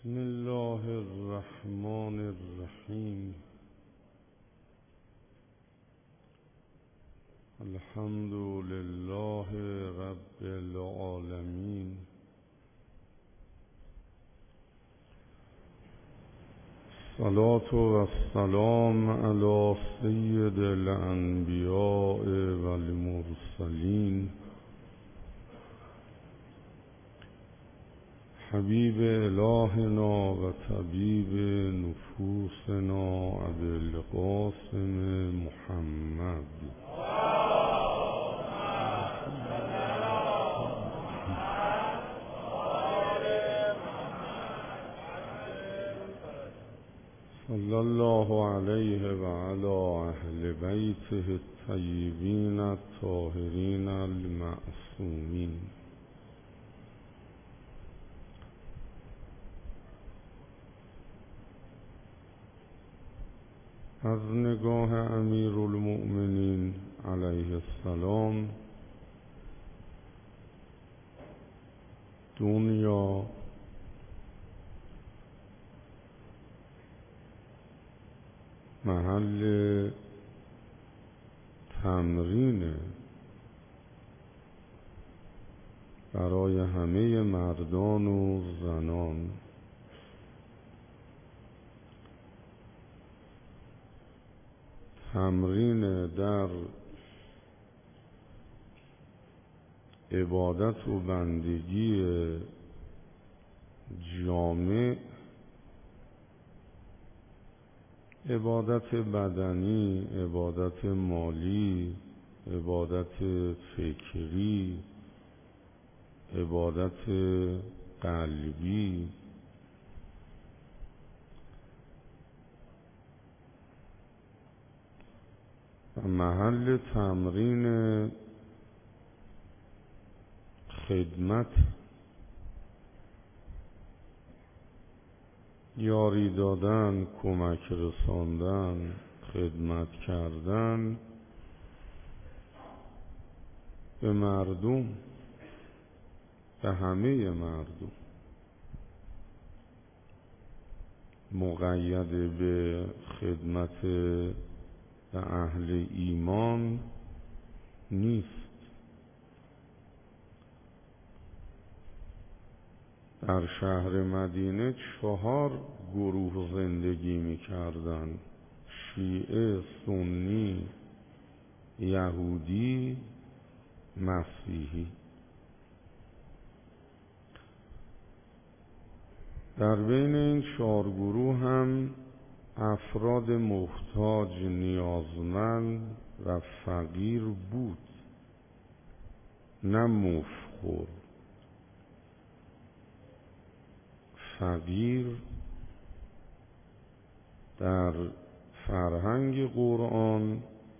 بسم الله الرحمن الرحیم. الحمد لله رب العالمین. الصلاة والسلام علی سید الانبیاء والمرسلین حبیب الهنا و طبیب نفوسنا ابوالقاسم محمد صلی الله علیه و علی اهل بیته الطیبین الطاهرین المعصومین. از نگاه امیرالمؤمنین علیه السلام دنیا محل تمرین برای همه مردان و زنان. تمرین در عبادت و بندگی جامع، عبادت بدنی، عبادت مالی، عبادت فکری، عبادت قلبی. و محل تمرین خدمت، یاری دادن، کمک رساندن، خدمت کردن به مردم، به همه مردم، مقید به خدمت به اهل ایمان نیست. در شهر مدینه 4 گروه زندگی می کردن: شیعه، سنی، یهودی، مسیحی. در بین این 4 گروه هم افراد محتاج، نیازمند و فقیر بود، نه مفخور. فقیر در فرهنگ قرآن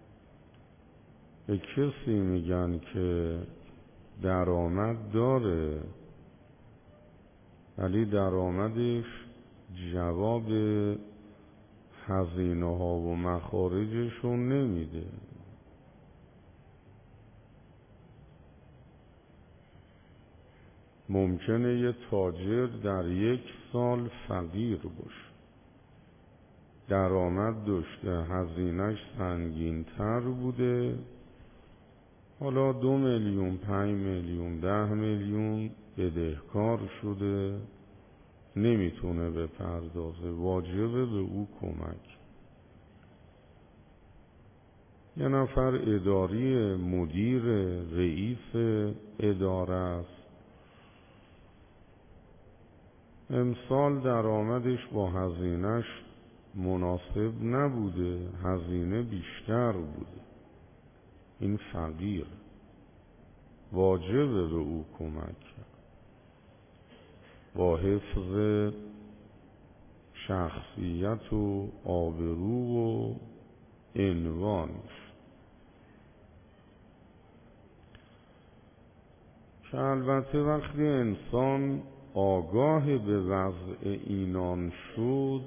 به کسی میگن که درآمد داره ولی درآمدش جواب هزینه ها و مخارجشون نمیده. ممکنه یه تاجر در 1 سال فقیر باشه، درآمد داشته، هزینهش سنگین تر بوده، حالا 2 میلیون، 5 میلیون، 10 میلیون بدهکار شده، نمیتونه بپردازه، واجبه به او کمک. یه نفر اداری، مدیر، رئیس اداره است، امسال درآمدش با هزینهش مناسب نبوده، هزینه بیشتر بوده. این فقیر، واجبه به او کمک با حفظ شخصیت و آبرو و عنوانش. که البته وقتی انسان آگاه به وضع اینان شد،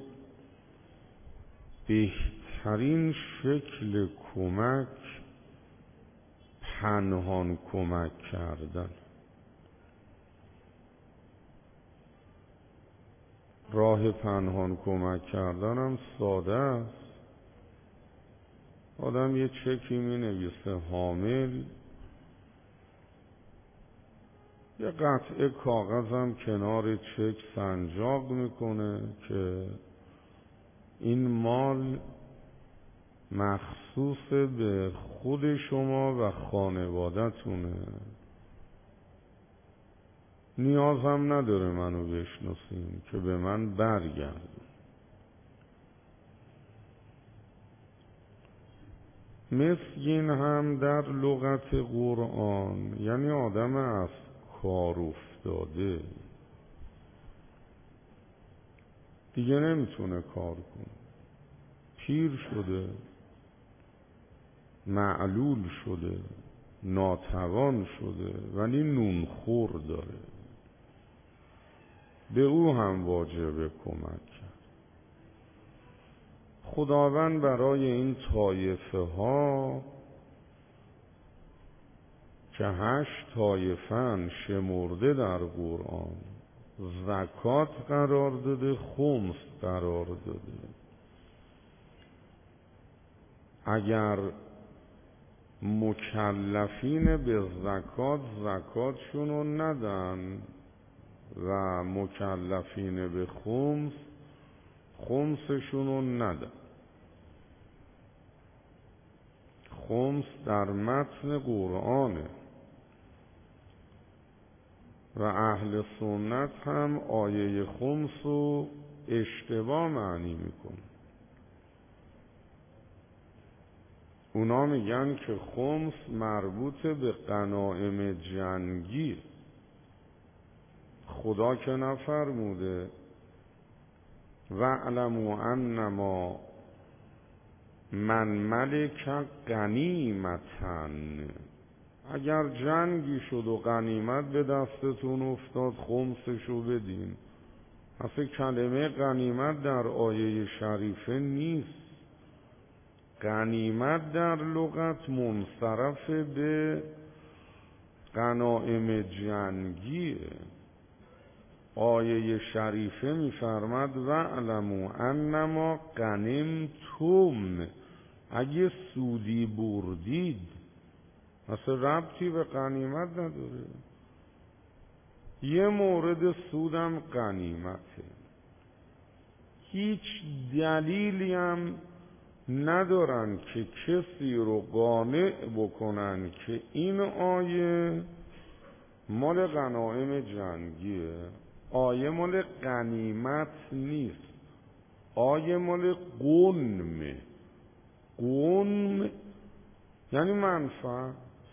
بهترین شکل کمک پنهان کمک کردن. راه پنهان کمک کردنم ساده است. آدم یه چکی می نویسه حامل، یه قطعه کاغذم کنار چک سنجاق میکنه که این مال مخصوص به خود شما و خانوادتونه، نیازم نداره منو بشناسین که به من برگردون. مسکین هم در لغت قرآن یعنی آدم از کار افتاده، دیگه نمیتونه کار کنه، پیر شده، معلول شده، ناتوان شده، ولی نونخور داره. به او هم واجبه کمک کرد. خداوند برای این طایفه ها که 8 طایفه‌اند شمرده در قرآن، زکات قرار داده، خمس قرار داده. اگر مکلفین به زکات زکاتشونو ندن و مکلفین به خمس خمسشونو ندن. خمس در متن قرآنه و اهل سنت هم آیه خمس رو اشتباه معنی میکنه. اونا میگن که خمس مربوط به غنایم جنگی. خدا که نفرموده وَاعْلَمُوا أَنَّمَا من ملک غنیمتن، اگر جنگی شد و غنیمت به دستتون افتاد خمسشو بدین. اصلا کلمه غنیمت در آیه شریفه نیست. غنیمت در لغت منصرف به غنایم جنگیه. آیه شریفه میفرماد وَاعْلَمُوا أَنَّمَا غَنِمْتُمْ، اگه سودی بردید، اصلا ربطی به غنیمت نداره. یه مورد سودم غنیمته، هیچ دلیلی هم ندارن که کسی رو قانع بکنن که این آیه مال غنایم جنگیه. آیه مال غنیمت نیست، آیه مال غنمه. غنم یعنی منفعت.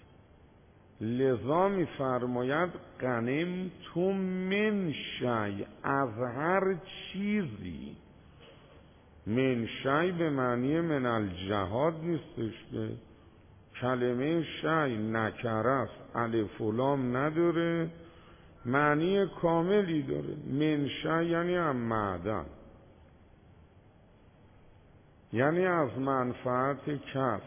لذا میفرماید غنمتم من شیء، از هر چیزی. من شیء به معنی من الجهاد نیستش که کلمه شیء نکره است، الف و لام نداره، معنی کاملی داره. من شیء یعنی هم معدن، یعنی از منفعت کسب،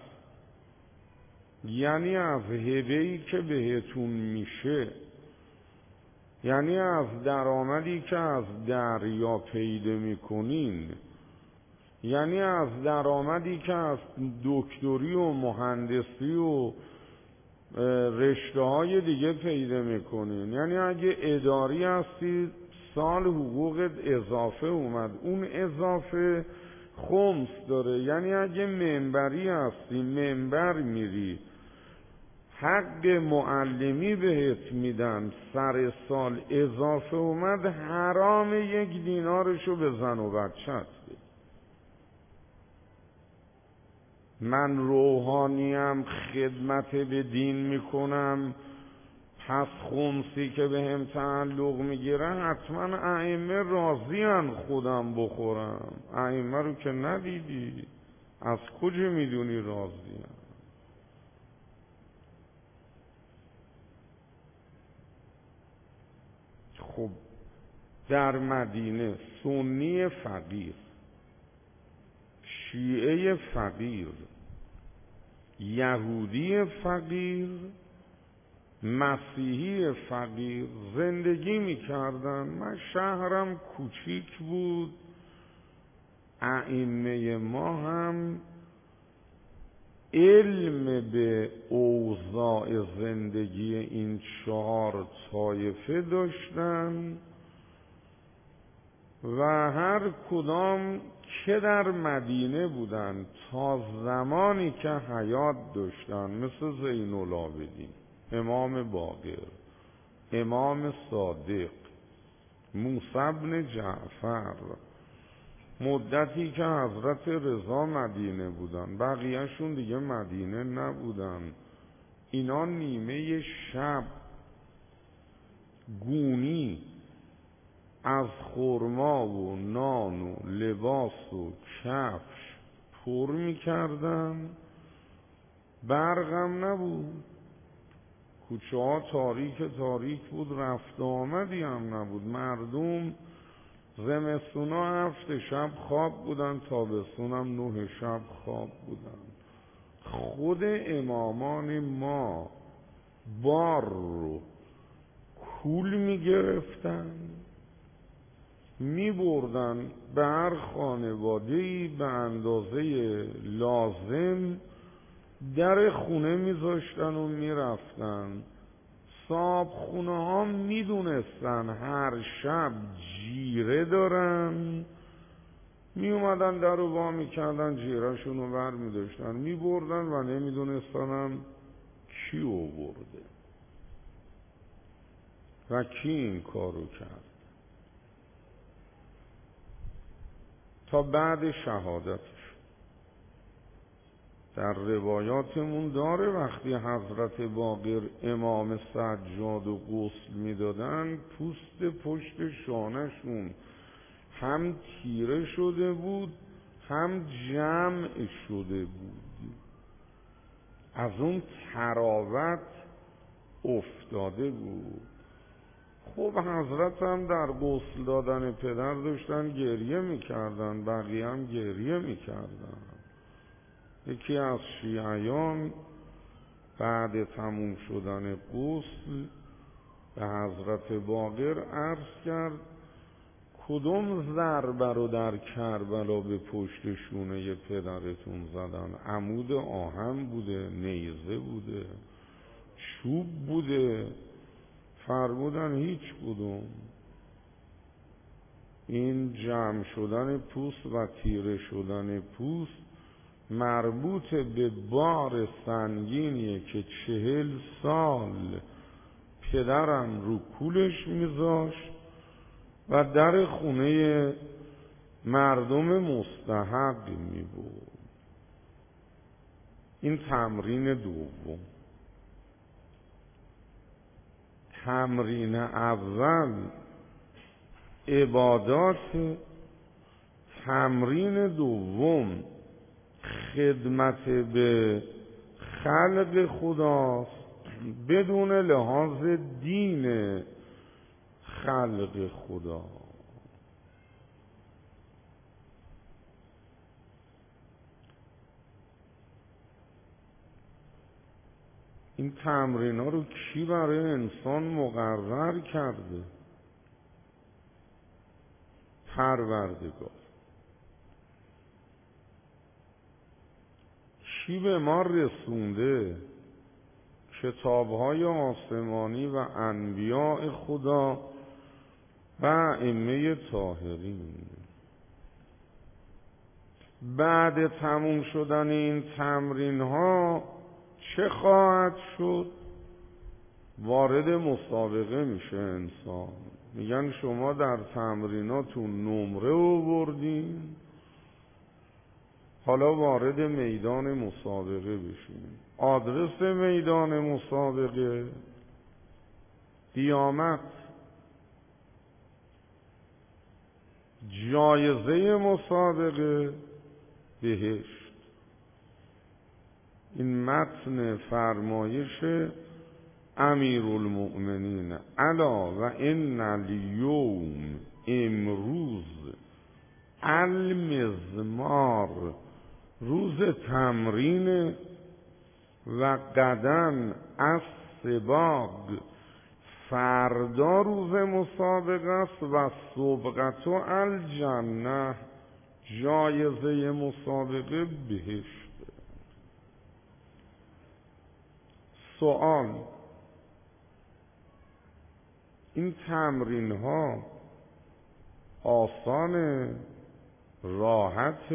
یعنی از هبه‌ای که بهتون میشه، یعنی از درآمدی که از دریا پیدا میکنین، یعنی از درآمدی که از دکتری و مهندسی و رشته های دیگه پیدا میکنین. یعنی اگه اداری هستی سال حقوقت اضافه اومد، اون اضافه خمس داره. یعنی اگه منبری هستی منبر میری، حق معلمی بهت میدن، سر سال اضافه اومد، حرام 1 دینارشو به زن و بچت. من روحانیم، خدمت به دین میکنم، پس خمسی که به هم تعلق میگیره حتما ائمه راضین خودم بخورم. ائمه رو که ندیدی، از کجا میدونی راضین؟ خب در مدینه سنی فقیر، شیعه فقیر، یهودی فقیر مسیحی فقیر زندگی میکردن. من شهرم کوچیک بود، ائمه ما هم علم به اوضاع زندگی این 4 طایفه داشتن و هر کدام که در مدینه بودن تا زمانی که حیات داشتن، مثل زین العابدین، امام باقر، امام صادق، موسی بن جعفر، مدتی که حضرت رضا مدینه بودن، بقیهشون دیگه مدینه نبودن. اینا نیمه شب گونی از خرما و نان و لباس و کفش پر میکردن. برقم نبود، کوچه ها تاریک بود، رفت آمدی هم نبود. مردم زمستونا 7 شب خواب بودن، تابستونم 9 شب خواب بودن. خود امامان ما بار رو کول میگرفتن، میبردن به هر خانواده‌ای به اندازه لازم، در خونه میذاشتن و میرفتن. صاحب خونه ها میدونستن هر شب جیره دارن، می اومدن در رو وا میکردن، جیرهشون رو بر میداشتن میبردن و نمیدونستنم کی آورده و کی این کارو کرد تا بعد شهادتش. در روایاتمون داره وقتی حضرت باقر امام سجاد و غسل میدادن، پوست پشت شانهشون هم تیره شده بود هم جمع شده بود، از اون تراوت افتاده بود. خب حضرت هم در غسل دادن پدر داشتن گریه میکردن، بقیه هم گریه میکردن. یکی از شیعیان بعد تموم شدن غسل به حضرت باقر عرض کرد کدوم ضربه رو در کربلا به پشت شونه پدرتون زدن؟ عمود آهن بوده، نیزه بوده، چوب بوده؟ فرمودن هیچ کدوم. این جمع شدن پوست و تیره شدن پوست مربوط به بار سنگینیه که 40 سال پدرم رو کولش میذاشت و در خونه مردم مستحق میبود. این تمرین دوم. تمرین اول عبادات، تمرین دوم خدمت به خلق خداست بدون لحاظ دین خلق خدا. این تمرین ها رو کی برای انسان مقرر کرده؟ پروردگار. کی به ما رسونده؟ کتاب‌های آسمانی و انبیاء خدا و ائمه طاهرین. بعد تموم شدن این تمرین ها چه خواهد شد؟ وارد مسابقه میشه انسان. میگن شما در تمریناتون نمره آوردین، حالا وارد میدان مسابقه بشین. آدرس میدان مسابقه قیامت. جایزه مسابقه بهشت. این متن فرمایش امیرالمؤمنین الا و ان الیوم، امروز، المزمار، روز تمرین و غداً سباق، فردا روز مسابقه است و سبقت و الجنه، جایزه مسابقه بهشت. سوال: این تمرین ها آسانه، راحت،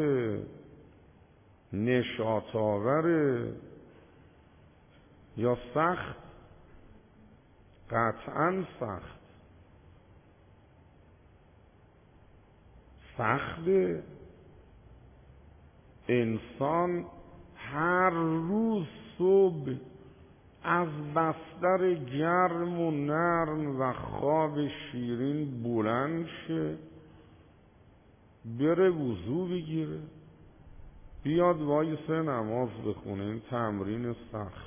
نشاط آوره یا سخت؟ قطعاً سخت. سخته. انسان هر روز صبح از بستر گرم و نرم و خواب شیرین بلند شه، بره وضو بگیره، بیاد وایسه نماز بخونه. این تمرین سخت.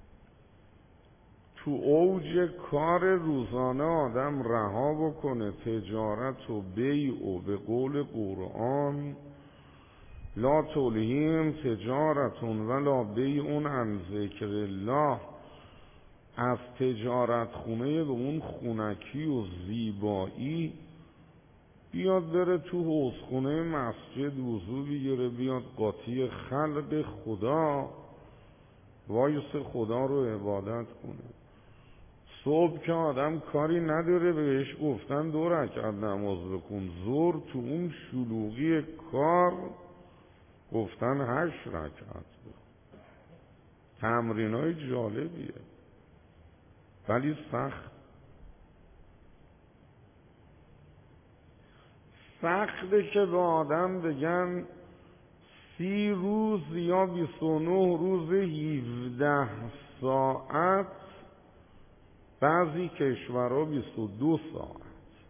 تو اوج کار روزانه آدم رها بکنه تجارت و بیع و به قول قرآن لا تلهیهم تجارت ولا بیع عن ذکر الله، از تجارت خونه به اون خونکی و زیبایی بیاد بره تو حوضخونه مسجد وضو بگیره، بیاد قاطی خلق خدا وایس خدا رو عبادت کنه. صبح که آدم کاری نداره بهش گفتن 2 رکعت نماز بکن، ظهر تو اون شلوغی کار گفتن 8 رکعت بکن. تمرینای جالبیه ولی سخت. سخته که به آدم بگن 30 روز یا 29 روز 17 ساعت، بعضی کشورها 22 ساعت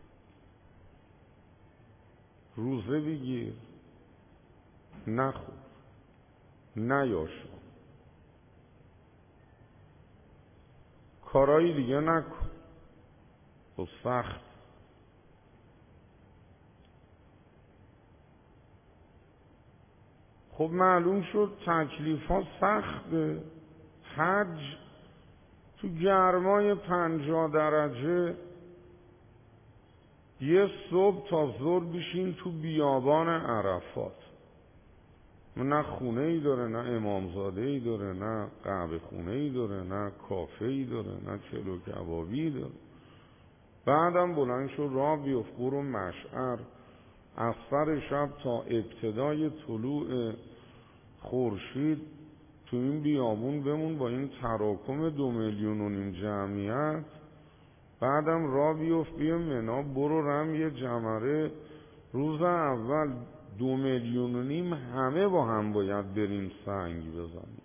روزه بگیر، نخور، نیاشا، کارایی دیگه نکن. تو سخت. خب معلوم شد تکلیف ها سخته. حج تو گرمای 50 درجه یه صبح تا ظهر بشین تو بیابان عرفات، نه خونه ای داره، نه امامزاده ای داره، نه قهوه خونه ای داره، نه کافه ای داره، نه چلو کبابی داره. بعدم بلند شو راه بیفت، برو مشعر، از سر شب تا ابتدای طلوع خورشید تو این بیابون بمون با این تراکم 2.5 میلیون جمعیت. بعدم راه بیفت بیا منا، برو رم یه جمره. روز اول 2.5 میلیون همه با هم باید بریم سنگ بزنیم.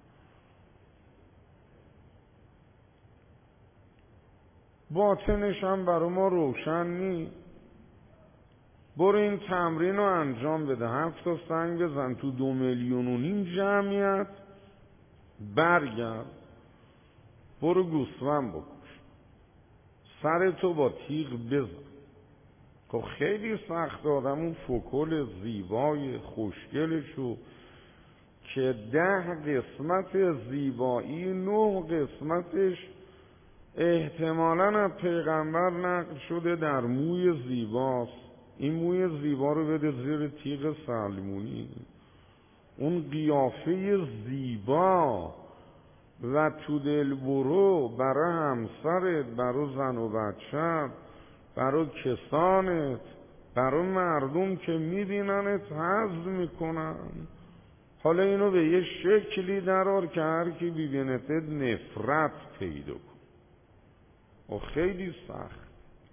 باطنش هم برای ما روشن نیست. برو این تمرین رو انجام بده، 7 تا سنگ بزن تو 2.5 میلیون جمعیت، برگرد، برو گوسفند بکش، سرتو با تیغ بزن. خب خیلی سخت آدم اون فکل زیبای خوشگلشو که 10 قسمت زیبایی 9 قسمتش احتمالاً از پیغمبر نقل شده در موی زیباست. این موی زیبا رو بده زیر تیغ سلمونی، اون قیافه زیبا و تو دل برو برای همسرت، برای زن و بچت، برای کسانت، برای مردم که میبیننت حظ میکنن. حالا اینو به یه شکلی درار که هر کی ببینتت نفرت پیدا کن. و خیلی سخت.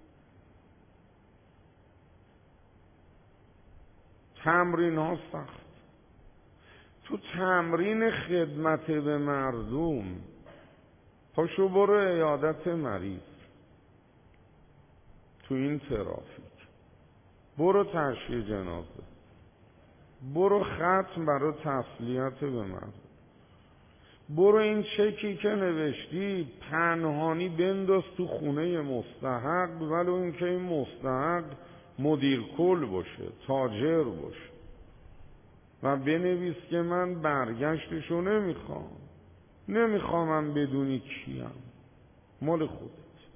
تمرین ها سخت. تو تمرین خدمت به مردم پاشو برو عیادت مریض، تو این ترافیک برو تشییع جنازه، برو ختم برای تسلیت به مردم، برو این چکی که نوشتی پنهانی بنداز تو خونه مستحق، ولو اینکه این مستحق مدیر کل باشه، تاجر باشه، و بنویس که من برگشتشو نمیخوام. نمیخوامم بدونی کیم، مال خودت.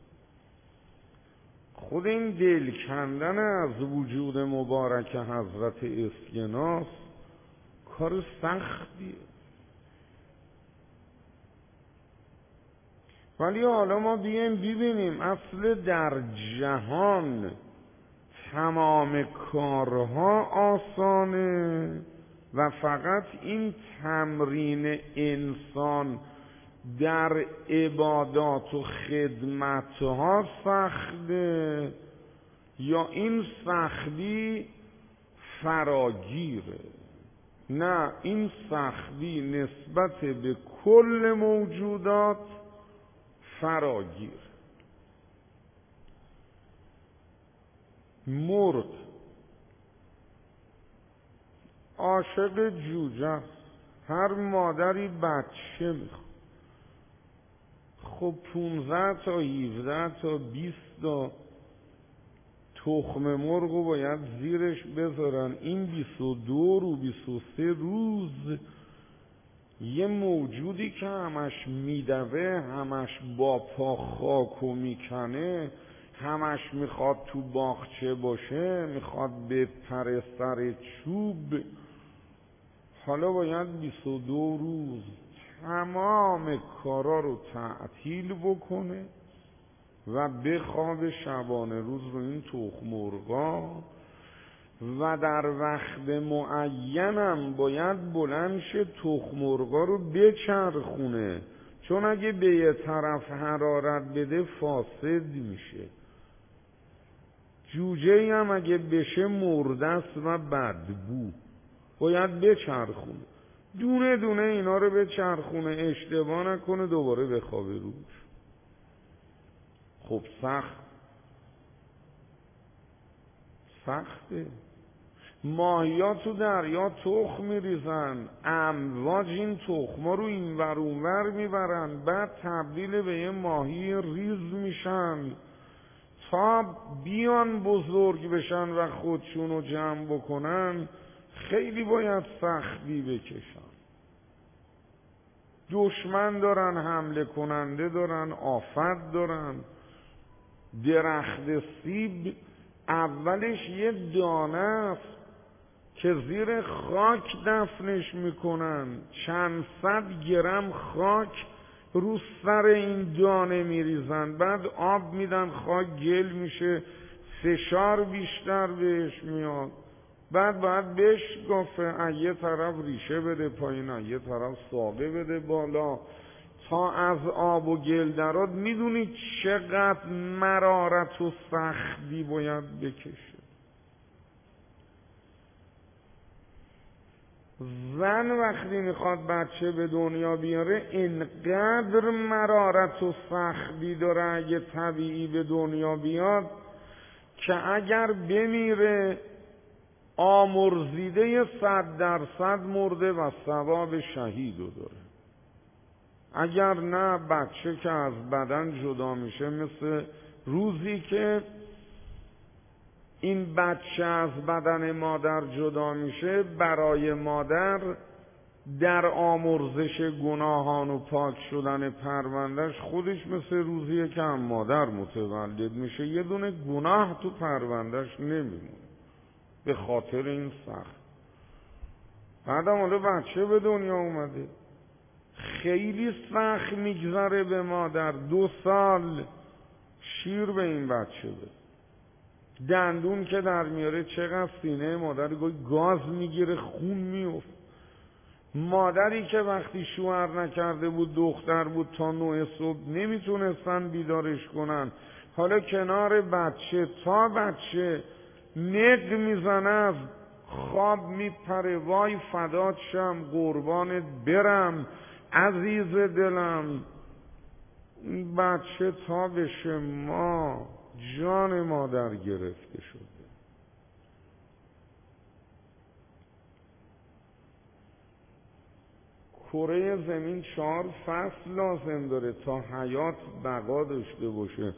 خود این دل کندن از وجود مبارک حضرت اسکناس کار سختیه. ولی حالا ما بیایم ببینیم اصل در جهان تمام کارها آسانه و فقط این تمرین انسان در عبادات و خدمتها سخته، یا این سختی فراگیره؟ نه، این سختی نسبت به کل موجودات فراگیر. مرغ عاشق جوجه است، هر مادری بچه میخواد. خب 15 تا 17 تا 20 تا تخم مرغ باید زیرش بذارن. این 22 رو 23 روز یه موجودی که همش میدوه، همش با پا خاکو میکنه، همش میخواد تو باغچه باشه، میخواد بپره سر چوب، حالا باید 22 روز تمام کارا رو تعطیل بکنه و بخواب شبانه روز رو این تخم مرغا، و در وقت معینم باید بلند شه تخم مرغا رو بچرخونه، چون اگه به یه طرف حرارت بده فاسد میشه. جوجه هم اگه بشه مرده است و بدبو، باید بچرخونه، دونه دونه اینا رو بچرخونه، اشتباه نکنه دوباره بخوابه روش. خب سخته. ماهیا تو دریا تخم میریزن، امواج این تخما رو این ور اون ور میبرن، بعد تبدیل به یه ماهی ریز میشن تا بیان بزرگ بشن و خودشونو جمع بکنن. خیلی باید سختی بکشن. دشمن دارن، حمله کننده دارن، آفت دارن. درخت سیب اولش یه دانه است که زیر خاک دفنش میکنن، چند صد گرم خاک رو سر این دانه میریزن، بعد آب میدن، خاک گل میشه، فشار بیشتر بهش میاد، بعد باید بشکافه، یه طرف ریشه بده پایین، یه طرف ساقه بده بالا تا از آب و گل درات. میدونی چقدر مرارت و سختی باید بکشه؟ زن وقتی میخواد بچه به دنیا بیاره اینقدر مرارت و سختی داره اگه طبیعی به دنیا بیاد که اگر بمیره آمرزیده 100% مرده و ثواب شهیدو داره. اگر نه بچه که از بدن جدا میشه مثل روزی که این بچه از بدن مادر جدا میشه، برای مادر در آمرزش گناهان و پاک شدن پروندهش خودش مثل روزیه که هم مادر متولد میشه، یه دونه گناه تو پروندهش نمیمونه به خاطر این سخت. بعدم حالا بچه به دنیا اومده، خیلی سخت میگذره به مادر. 2 سال شیر به این بچه بده، دندون که در میاره چقدر سینه مادر گاز میگیره، خون میفت. مادری که وقتی شوهر نکرده بود دختر بود تا 9 صبح نمیتونستن بیدارش کنن، حالا کنار بچه تا بچه نق میزنه از خواب میپره، وای فدات شم، قربانت برم عزیز دلم. این بچه تا بشه ما جان مادر گرفته شده. کره زمین 4 فصل لازم داره تا حیات بقا داشته باشه.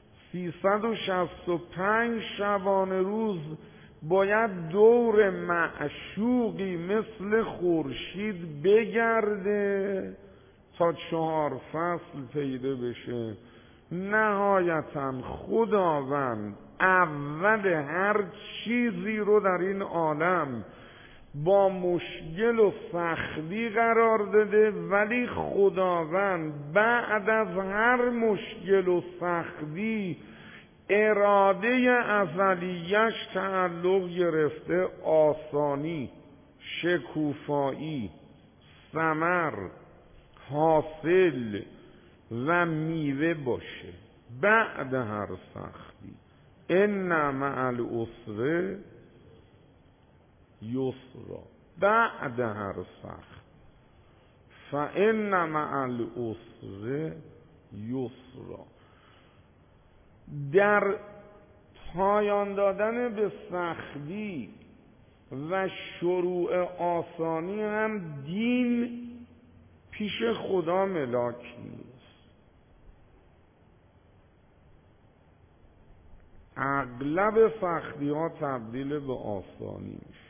365 شبانه روز باید دور معشوقی مثل خورشید بگرده تا 4 فصل پیدا بشه. نهایتا خداوند اول هر چیزی رو در این عالم با مشکل و سختی قرار داده، ولی خداوند بعد از هر مشکل و سختی اراده ازلیش تعلق گرفته آسانی، شکوفایی، ثمر، حاصل و میوه باشه. بعد هر سختی ان مع العسر یسرا، بعد هر سخت فان مع العسر یسرا. در پایان دادن به سختی و شروع آسانی هم دین پیش خدا ملاک نیست. اغلب سختی ها تبدیل به آسانی میشه.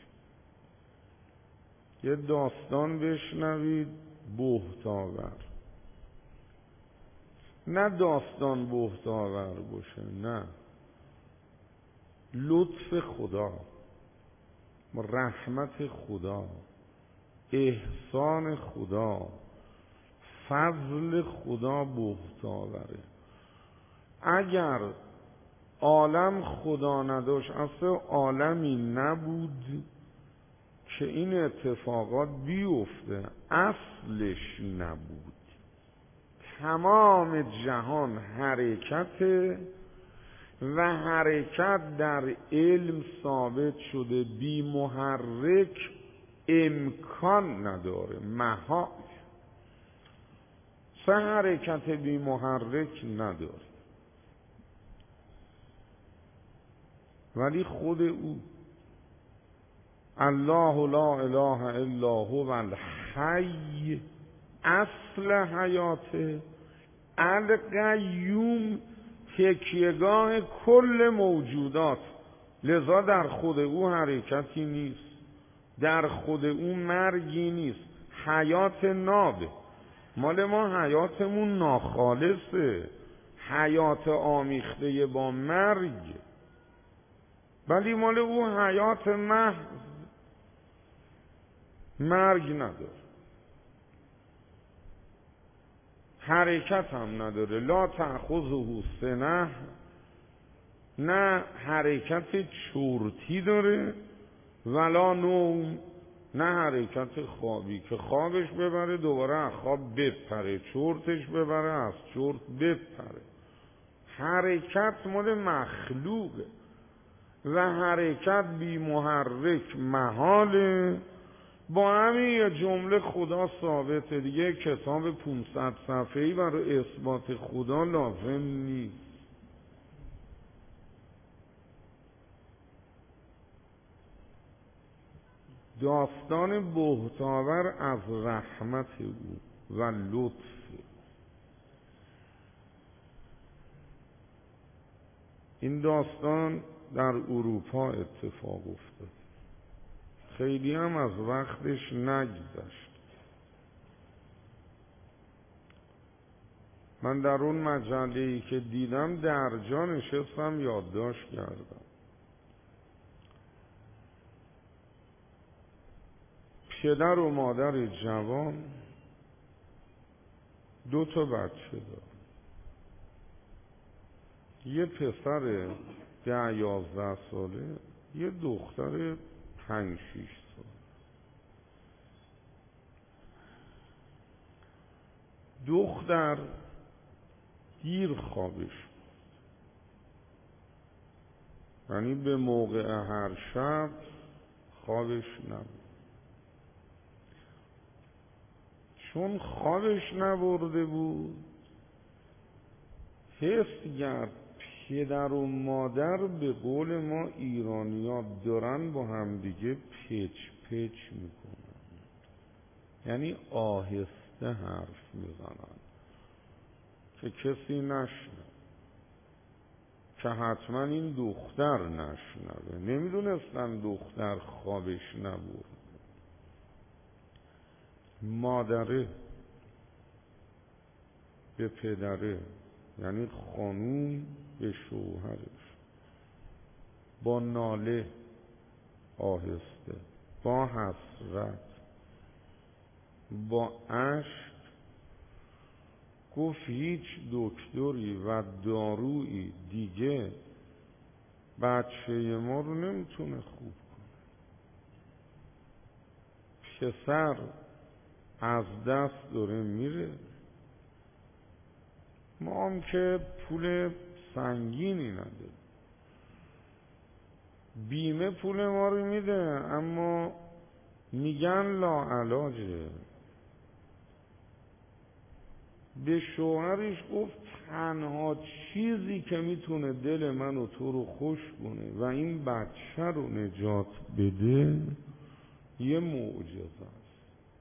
یه داستان بشنوید بهت‌آور، نه داستان بهت‌آور باشه، نه، لطف خدا، رحمت خدا، احسان خدا، فضل خدا بهت‌آوره. اگر عالم خدا نداشت، اصلا عالمی نبود که این اتفاقات بیفته، اصلش نبود. تمام جهان حرکته و حرکت در علم ثابت شده بی محرک امکان نداره، محال. سه حرکت بی محرک نداره، ولی خود او الله لا اله الا هو الحی، اصل حیاته، القیوم، تکیهگاه کل موجودات. لذا در خود او حرکتی نیست، در خود او مرگی نیست. حیات نابه، مال ما حیاتمون ناخالصه، حیات آمیخته با مرگ، ولی مال او حیات محض، مرگ نداره، حرکت هم نداره. لا تأخذه سنه، نه حرکت چرتی داره، ولا نوم، نه حرکت خوابی که خوابش ببره دوباره از خواب بپره، چرتش ببره از چرت بپره. حرکت مال مخلوقه و حرکت بی محرک محاله. با همین یه جمله خدا ثابته دیگه. کتاب 500 صفحه‌ای برای اثبات خدا لازم نیست. داستان بهت‌آور از رحمت او و لطف. این داستان در اروپا اتفاق افتاد، خیلی هم از وقتش نگذشت. من در اون مجله‌ای که دیدم در جا نشستم یادداشت کردم. پدر و مادر جوان 2 بچه دارن، یه پسر 10-11 ساله، یه دختر 5-6 ساله. دختر دیر خوابش بود، یعنی به موقع هر شب خوابش نبود. چون خوابش نبرده بود، حس کرد پدر و مادر به قول ما ایرانی‌ها دارن با همدیگه پچ پچ میکنن، یعنی آهسته حرف میزنن که کسی نشنوه، که حتما این دختر نشنوه. نمیدونستن دختر خوابش نبرد. مادره به پدره، یعنی خانوم به شوهرش، با ناله آهسته، با حسرت، با اشک گفت هیچ دکتری و دارویی دیگه بچه ما رو نمیتونه خوب کنه. پسر از دست داره میره، ما هم که پول سنگینی نداره، بیمه پول ما رو میده اما میگن لاعلاجه. به شوهرش گفت تنها چیزی که میتونه دل من و تو رو خوش کنه و این بچه رو نجات بده یه معجزه است.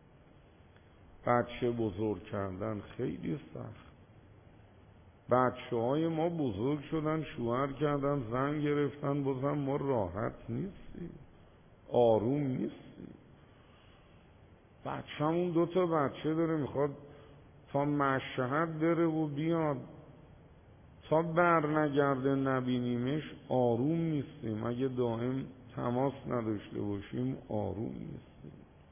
بچه بزرگ کردن خیلی سخت. بچه های ما بزرگ شدن، شوهر کردن، زن گرفتن، بازم ما راحت نیستیم، آروم نیستیم. بچه‌مون 2 تا بچه داره، میخواد تا مشهد بره و بیاد، تا بر نگرده نبینیمش آروم نیستیم. اگه دائم تماس نداشته باشیم آروم نیستیم.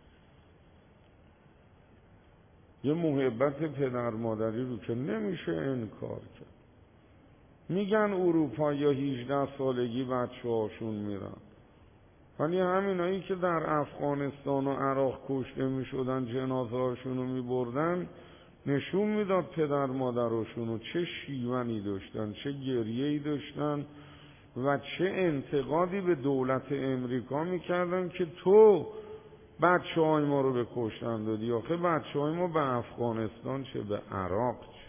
یه محبت پدر مادری رو که نمیشه انکار کرد. میگن اروپا یا 18 سالگی بچه هاشون میرن، ولی همینایی که در افغانستان و عراق کشته میشدن جنازه هاشون رو میبردن نشون میداد پدر مادرشون رو چه شیونی داشتن، چه گریه‌ای داشتن و چه انتقادی به دولت امریکا میکردن که تو بچه های ما رو به کشتن دادی. آخه بچه های ما به افغانستان چه به عراق چه.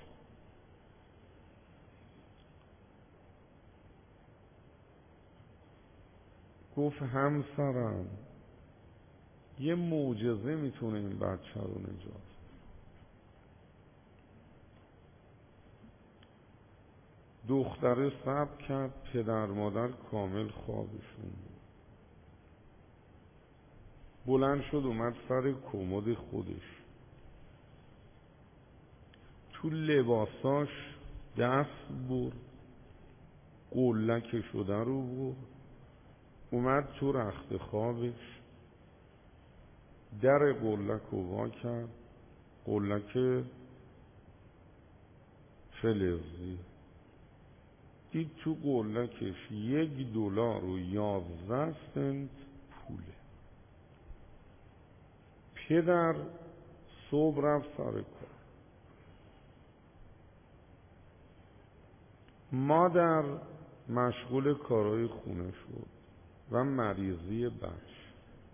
گفت همسرم یه معجزه میتونه این بچه رو نجات. دختره صبر کرد، پدر مادر کامل خوابشون بود. بلند شد اومد سر کمد خودش، تو لباساش دست برد، قلک شده رو برد، اومد تو رخت خوابش، در قلک رو وا کرد، قلک فلزی، دید تو قلکش $1.11 پوله. پدر صبح رفت سر کار، مادر مشغول کارهای خونه شد و مریضی بچه.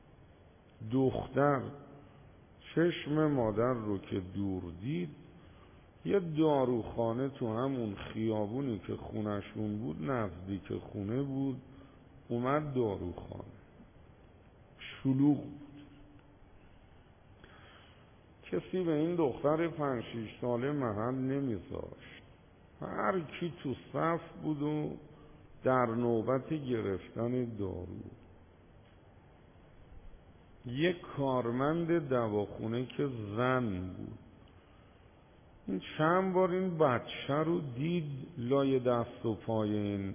دختر چشم مادر رو که دور دید، یه داروخانه تو همون خیابونی که خونشون بود نزدیک خونه بود، اومد داروخانه. شلوغ بود. کسی به این دختر 5-6 ساله محل نمیذاشت. هر کی تو صف بود و در نوبت گرفتن دارو. یک کارمند دواخونه که زن بود، این چند بار این بچه رو دید لای دست و پای این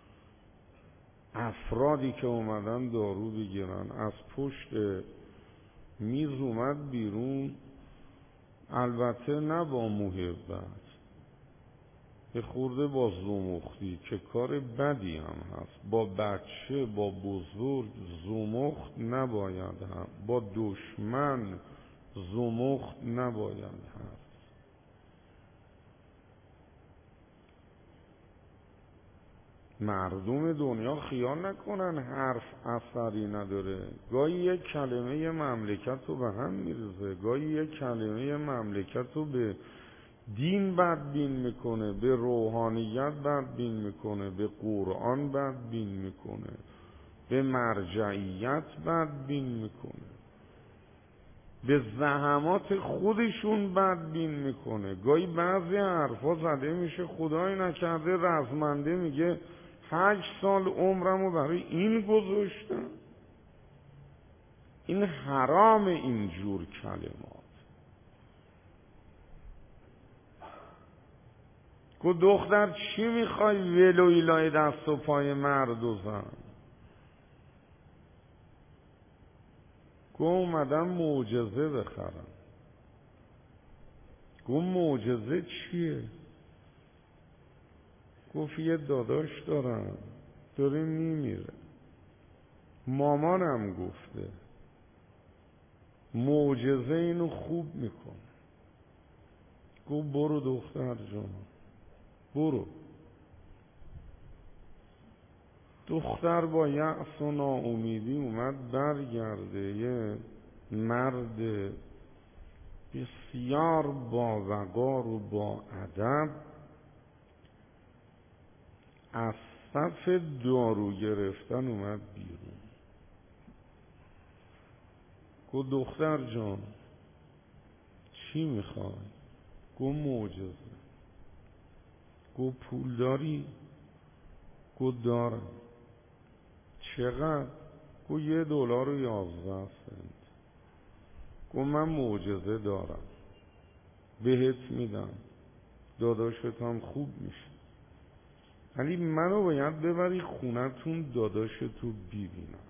افرادی که اومدن دارو بگیرن، از پشت میز اومد بیرون، البته نه با محبت، یه خورده با زمختی که کار بدی هم هست. با بچه، با بزرگ زمخت نباید هم، با دشمن زمخت نباید هم. مردم دنیا خیال نکنن حرف اثری نداره. گاهی یک کلمه مملکت رو به هم میرزه، گاهی یک کلمه مملکت رو به دین بدبین میکنه، به روحانیت بدبین میکنه، به قرآن بدبین میکنه، به مرجعیت بدبین میکنه، به زحمات خودشون بدبین میکنه. گاهی بعضی حرفا زده میشه خدای نکرده رزمنده میگه 8 سال عمرمو برای این گذاشتم. این حرام اینجور کلمات. گو دختر چی میخوای ولوی لای دست و پای مرد و زن؟ گو اومدم معجزه بخرم. گو معجزه چیه؟ گفت یه داداش دارم داره میمیره، مامانم گفته معجزه اینو خوب میکن. گو برو دختر جان برو. دختر با یأس و ناامیدی اومد برگرده. یه مرد بسیار با وقار و با ادب از صف دارو گرفتن اومد بیرون. گو دختر جان چی میخوای؟ گو معجزه. گو پول داری؟ گو دارم. چقدر؟ گو $1.11. گو من معجزه دارم بهت میدم، داداشت هم خوب میشه، ولی منو باید ببری خونتون داداشتو ببینم.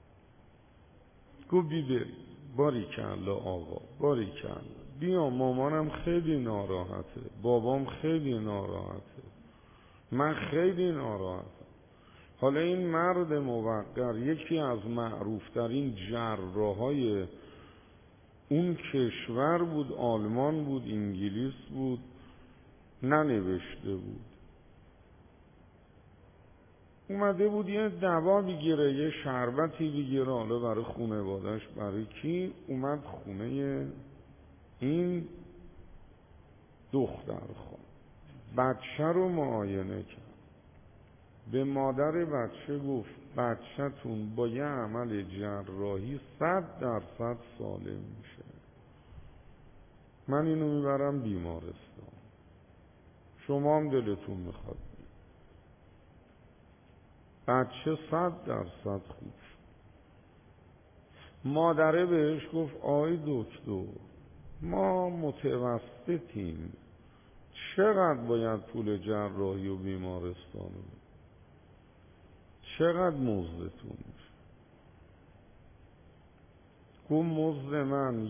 گو بری. باریکلا آقا باریکلا. بیا مامانم خیلی ناراحته، بابام خیلی ناراحته، من خیلی ناراحتم. حالا این مرد موقر یکی از معروفترین جراحای اون کشور بود، آلمان بود، انگلیس بود، ننوشته بود. اومده بود یه دوا بگیره، یه شربتی بگیره، حالا برای خانواده‌اش. برای کی؟ اومد خونه این دختر خان، بچه رو معاینه کرد. به مادر بچه گفت بچه‌تون با یه عمل جراحی 100% سالم میشه. من اینو میبرم بیمارستان، شما هم دلتون میخواد بچه 100% خوب شد. مادره بهش گفت آی دکتر ما متوسطیم، چقدر باید پول جراحی و بیمارستان رو؟ چقدر مزدتون میشه؟ گفت مزد من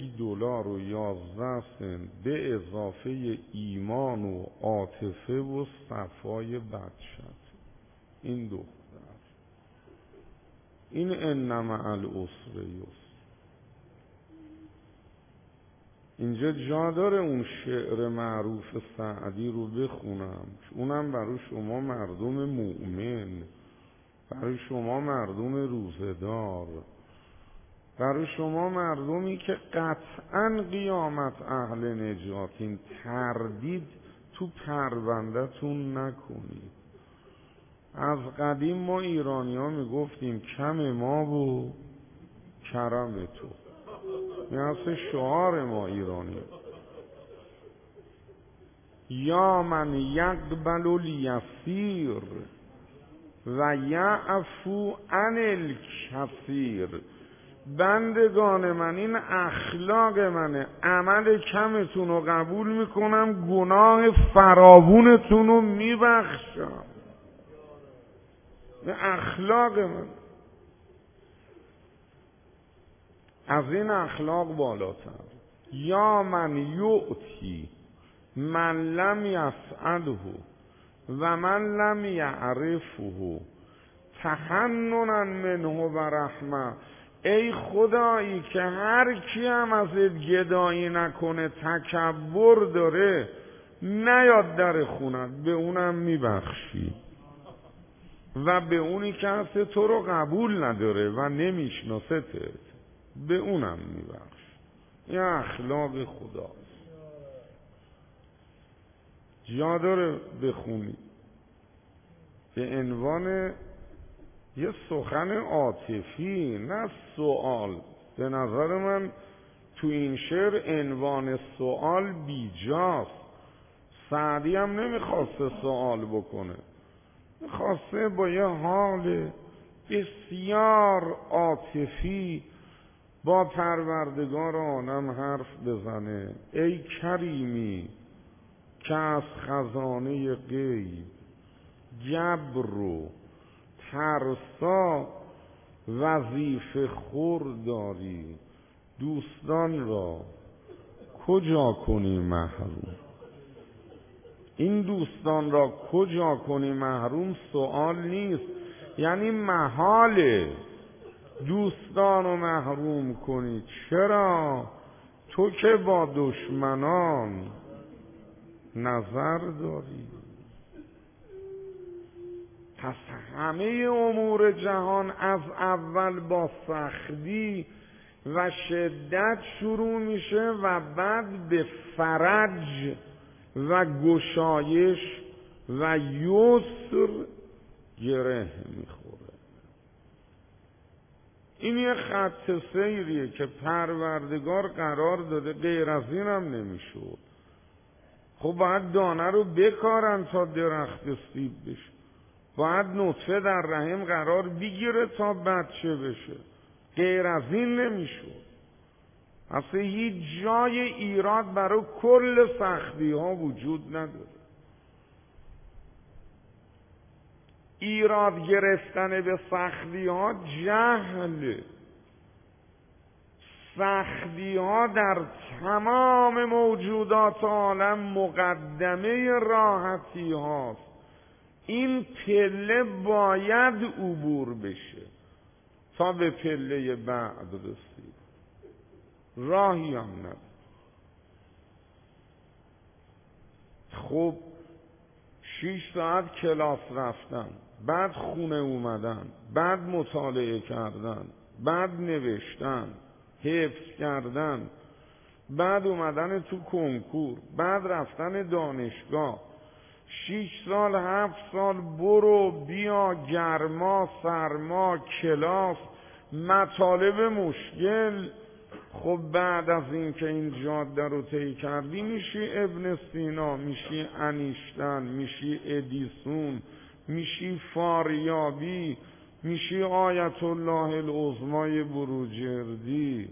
$1.11 به اضافه ایمان و عاطفه و صفای بچت. این دختر این انما العسر یسر. اینجا جا داره اون شعر معروف سعدی رو بخونم، اونم برای شما مردم مؤمن، برای شما مردم روزدار، برای شما مردمی که قطعاً قیامت اهل نجاتین. تردید تو پرونده‌تون نکنید. از قدیم ما ایرانی ها میگفتیم کم ما و کرم تو. این اصل شعار ما ایرانی. یا من یقبل الیسیر و یعفو عن الکثیر. بندگان من این اخلاق منه، عمل کمتون رو قبول میکنم، گناه فراوونتون رو میبخشم. این اخلاق من. از این اخلاق بالاتر. یا من یؤتی من لم یسأله و من لم یعرفه تحننا منه و رحمه. ای خدایی که هر کی هم ازت گدایی نکنه، تکبر داره، نیاد در خونت، به اونم میبخشی، و به اونی که هست تو رو قبول نداره و نمیشناستت به اونم میبخش. این اخلاق خداست. جا داره بخونی به عنوان یه سخن عاطفی، نه سوال. به نظر من تو این شعر عنوان سوال بیجاست. سعدی هم نمیخواسته سوال بکنه، میخواسته با یه حال بسیار عاطفی با پروردگار عالم حرف بزنه. ای کریمی که از خزانه غیب جبر و ترسا وظیفه خور داری، دوستان را کجا کنی محروم؟ این دوستان را کجا کنی محروم سوال نیست، یعنی محاله دوستان رو محروم کنی. چرا؟ تو که با دشمنان نظر داری. پس همه امور جهان از اول با سختی و شدت شروع میشه و بعد به فرج و گشایش و یسر گره میخوره. این یه خط سیریه که پروردگار قرار داده، غیر از این هم نمیشود. خب باید دانه رو بکارن تا درخت سیب بشه، باید نطفه در رحم قرار بگیره تا بچه بشه، غیر از این نمیشود. اصلا هیچ جای ایراد برای کل سختی ها وجود نداره. ایراد گرفتن به سختی ها جهل. سختی ها در تمام موجودات عالم مقدمه راحتی هاست. این پله باید عبور بشه تا به پله بعد رسید، راهی هم نداره. خب 6 ساعت کلاس رفتن، بعد خونه اومدن، بعد مطالعه کردن، بعد نوشتن، حفظ کردن، بعد اومدن تو کنکور، بعد رفتن دانشگاه، 6 سال 7 سال برو بیا، گرما سرما، کلاس، مطالب مشکل. خب بعد از این که این جاده رو طی کردی میشی ابن سینا، میشی انیشتن، میشی ادیسون، میشی فاریابی، میشی آیت الله العظمای بروجردی.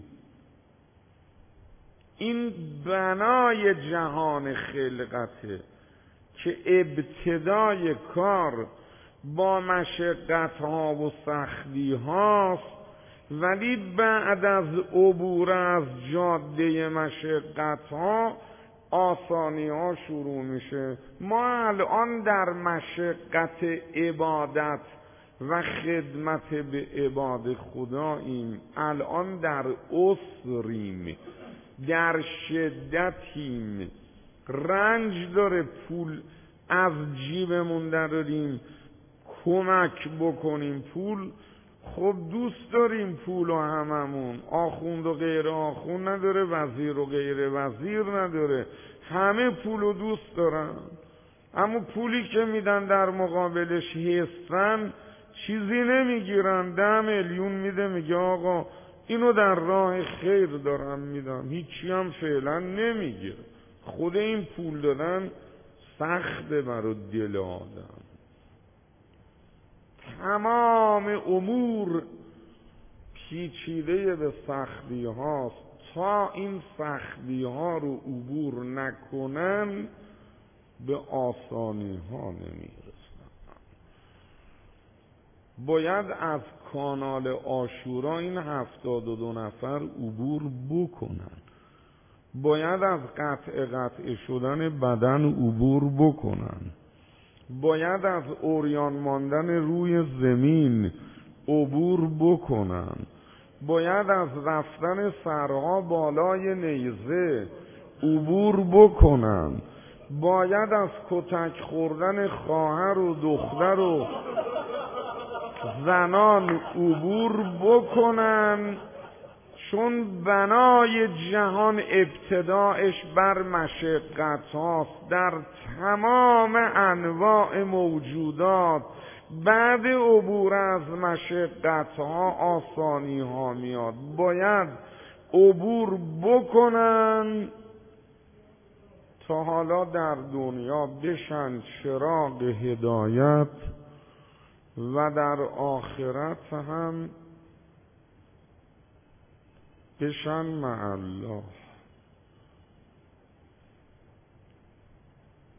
این بنای جهان خلقته که ابتدای کار با مشقت ها و سختی هاست، ولی بعد از عبور از جاده مشقت ها آسانی ها شروع میشه. ما الان در مشقت عبادت و خدمت به عباد خداییم، الان در اسریم، در شدتیم، رنج داره پول از جیبمون دراریم کمک بکنیم. پول خب دوست داریم، پول و هممون، آخوند و غیر آخوند نداره، وزیر و غیر وزیر نداره، همه پول و دوست دارن. اما پولی که میدن در مقابلش حسن چیزی نمیگیرن. 10 میلیون میده میگه آقا اینو در راه خیر دارم میدم، هیچی هم فعلا نمیگیره. خود این پول دادن سخته برای دل آدم. تمام امور پیچیده به سختی هاست. تا این سختی ها رو عبور نکنن به آسانی ها نمیرسن. باید از کانال عاشورا این 72 نفر عبور بکنن، باید از قطع شدن بدن عبور بکنن، باید از عریان ماندن روی زمین عبور بکنن، باید از رفتن سرها بالای نیزه عبور بکنن، باید از کتک خوردن خواهر و دختر و زنان عبور بکنن. چون بنای جهان ابتدایش بر مشقت هاست. در تمام انواع موجودات بعد عبور از مشقت ها آسانی ها میاد. باید عبور بکنن تا حالا در دنیا بشن چراغ هدایت و در آخرت هم بشن مع الله.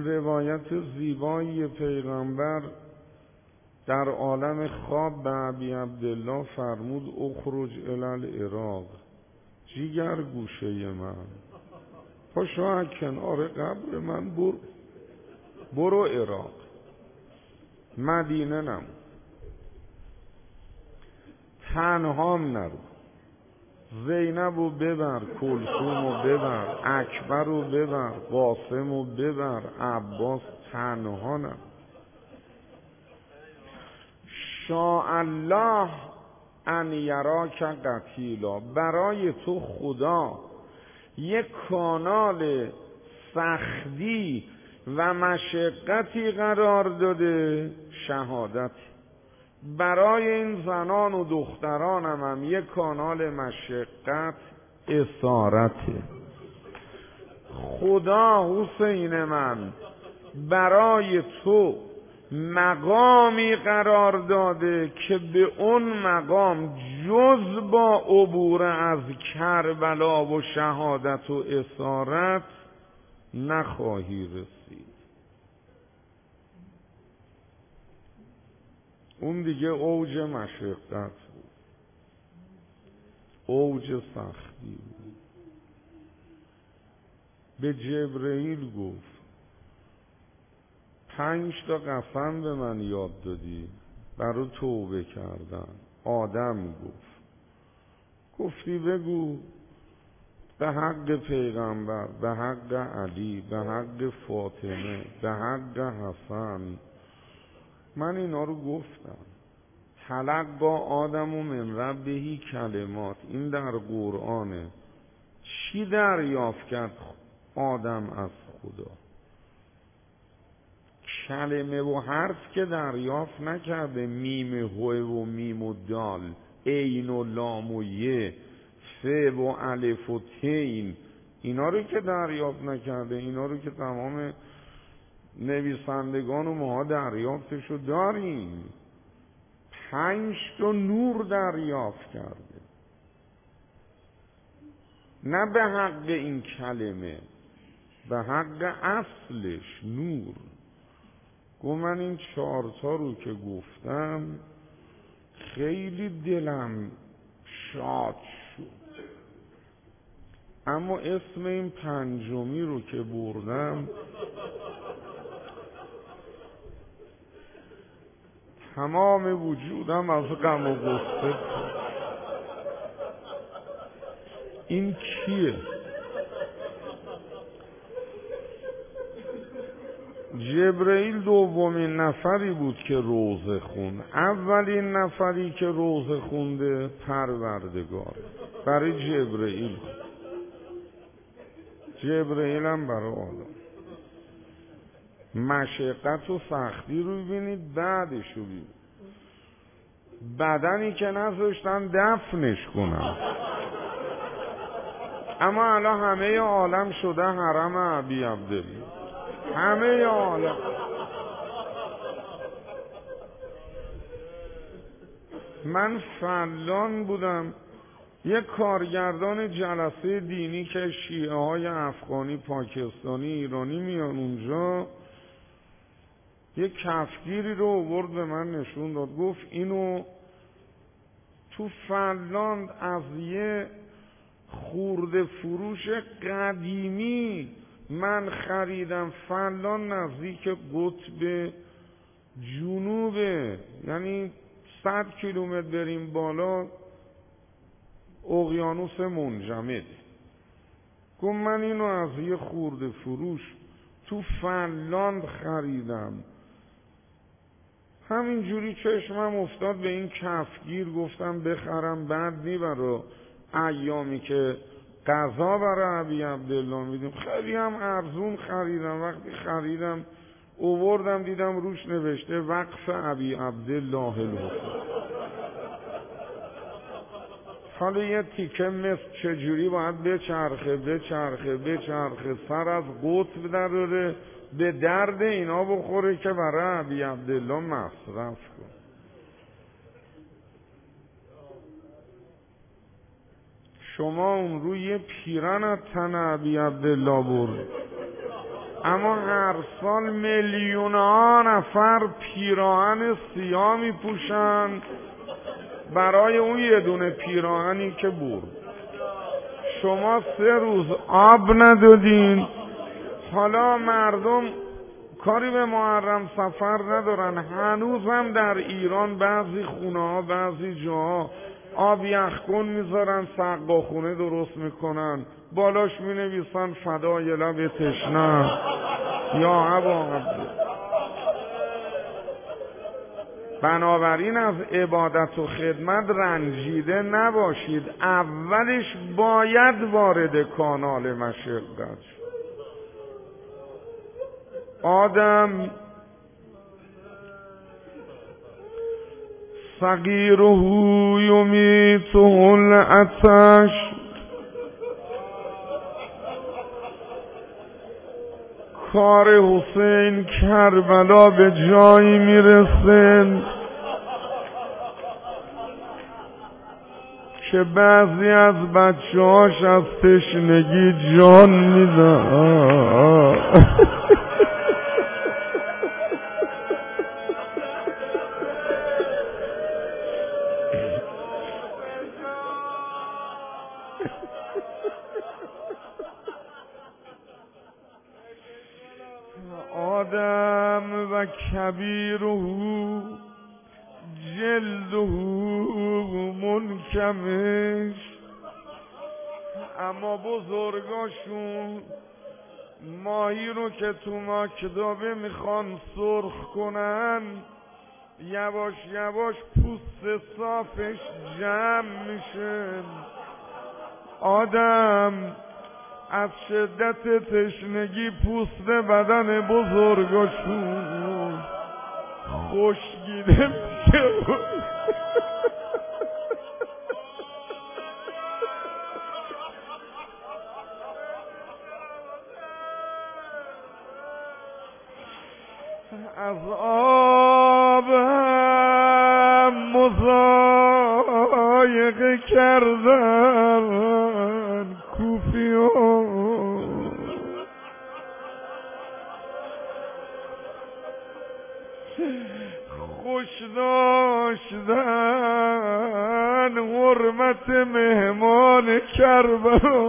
روایت زیبایی پیغمبر در عالم خواب به ابی عبدالله فرمود اخرج الی العراق، جیگر گوشه من، پاشو از کنار قبر من برو عراق. مدینه نمون، تنهام نرو، زینبو ببر، کلثومو ببر، اکبرو ببر، قاسمو ببر، عباس، تنها نرو. شاء الله ان یراک قتیلا، برای تو خدا یک کانال سختی و مشقتی قرار داده، شهادت. برای این زنان و دخترانم هم یک کانال مشقت، اسارته. خدا حسین من برای تو مقامی قرار داده که به اون مقام جز با عبور از کربلا و شهادت و اسارت نخواهی رسید. اون دیگه اوج مشقت بود، اوج سختی بود. به جبرئیل گفت 5 تا قسم به من یاد دادی، برای توبه کردن. آدم گفتی بگو به حق پیغمبر، به حق علی، به حق فاطمه، به حق حسن. من اینا رو گفتم. تلقا آدم و من ربه کلمات، این در قرآنه. چی دریافت کرد آدم از خدا؟ کلمه و حرف که دریافت نکرده، میم هو و میم و دال، عین و لام و یه، ف و الف و تین، اینا رو که دریافت نکرده. اینا رو که تمام نویسندگان و ماها دریافتشو داریم. 5 تا نور دریافت کرده، نه به حق این کلمه، به حق اصلش نور. گفت من این 4 تا رو که گفتم خیلی دلم شاد شد، اما اسم این 5می رو که بردم تمام وجودم از غم و غصه. این کیه؟ جبرئیل دومین نفری بود که روزه خوند. اولین نفری که روزه خونده پروردگار برای جبرئیل، جبرئیل هم برای آدم. مشقت و سختی رو ببینید، بعدش رو ببینید. بدنی که نذاشتن دفنش کنن، اما الان همه عالم شده حرم ابی عبدالله، همه عالم. من فلان بودم، یک کارگردان جلسه دینی که شیعه های افغانی، پاکستانی، ایرانی میان اونجا، یک کفگیری رو آورد به من نشون داد، گفت اینو تو فلان از یه خورده فروش قدیمی من خریدم. فلان نزدیک قطب جنوبه، یعنی 100 کیلومتر بریم بالا اقیانوس منجمد. گفت من اینو از یه خورده فروش تو فنلاند خریدم. همینجوری چشمم افتاد به این کفگیر، گفتم بخرم، بعد نی برای ایامی که غذا برای ابی عبدالله میدیم. خیلی هم ارزون خریدم. وقتی خریدم اووردم دیدم روش نوشته وقف ابی عبدالله الحسین. حالا یه تیکه مثل چجوری باید بچرخه سر از قطب دراره، به درد اینا بخوره که برای ابی عبدالله مصرف کن. شما اون روی پیرن از تن ابی عبدالله برد، اما هر سال میلیون‌ها نفر پیراهن سیاه میپوشن برای اون یه دونه پیراهنی که برد. شما 3 روز آب ندادین، حالا مردم کاری به محرم سفر ندارن. هنوز هم در ایران بعضی خونه ها بعضی جاها آب یخکن میذارن، سقاخونه درست میکنن، بالاش مینویسن فدای لب تشنه یا ابا. بنابراین از عبادت و خدمت رنجیده نباشید، اولش باید وارد کانال مشقت شد. آدم صغیره یمیته العطش، کار حسین کربلا به جایی میرسه که بعضی از بچه‌هاش از تشنگی جان میدن. آدم و کبیره جلده منکمش، اما بزرگاشون ماهی رو که تو ماکدابه میخوان سرخ کنن، یواش یواش پوست صافش جمع میشه. آدم از شدت تشنگی پوست بدن بزرگاشون خشکیده میشه. از آب هم مضایقه کردن کوفیان، خوش داشتن حرمت مهمان کربلا.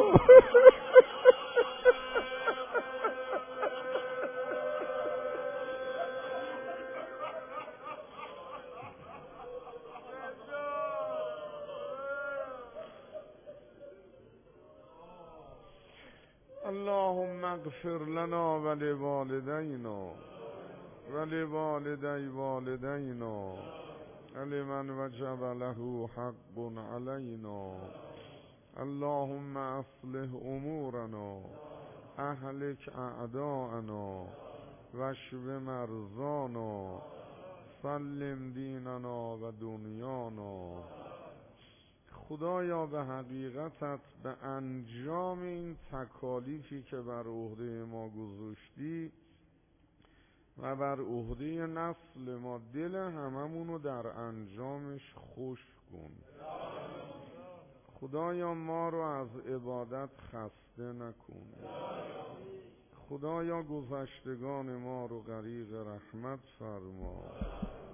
اللهم اغفر لنا ولوالدینا ولوالدی والدینا ولمن وجب له حق علینا. اللهم اصلح امورنا اهلک اعداءنا واشف مرضانا سلم دیننا و دنیانا. خدایا به حقیقتت به انجام این تکالیفی که بر عهده ما گذاشتی و بر عهده نسل ما، دل هممونو در انجامش خوش کن. خدایا ما رو از عبادت خسته نکن. خدایا گذشتگان ما رو غریق رحمت فرما.